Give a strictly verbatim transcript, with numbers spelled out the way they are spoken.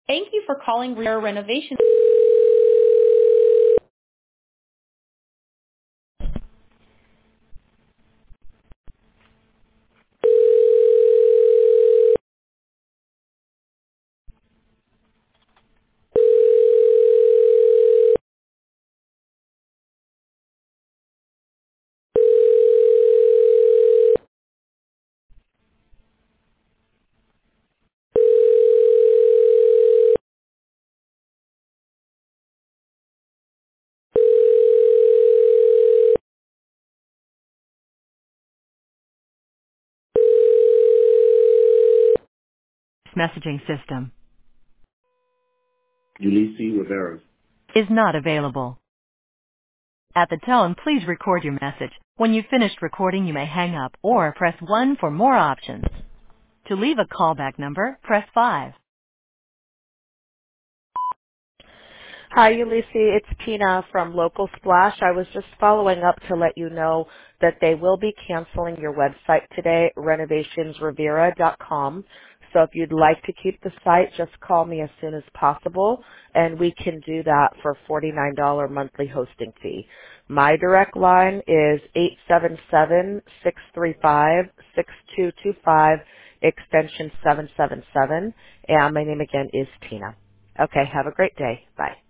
Thank you for calling Riviera Renovation. Messaging system Ulysses Rivera. is not available. At the tone, please record your message. When you've finished recording, you may hang up or press one for more options. To leave a callback number, press five. Hi, Ulysses. It's Tina from Local Splash. I was just following up to let you know that they will be canceling your website today, renovations riviera dot com. So if you'd like to keep the site, just call me as soon as possible, and we can do that for a forty-nine dollars monthly hosting fee. My direct line is eight seven seven, six three five, six two two five, extension seven seven seven, and my name again is Tina. Okay, have a great day. Bye.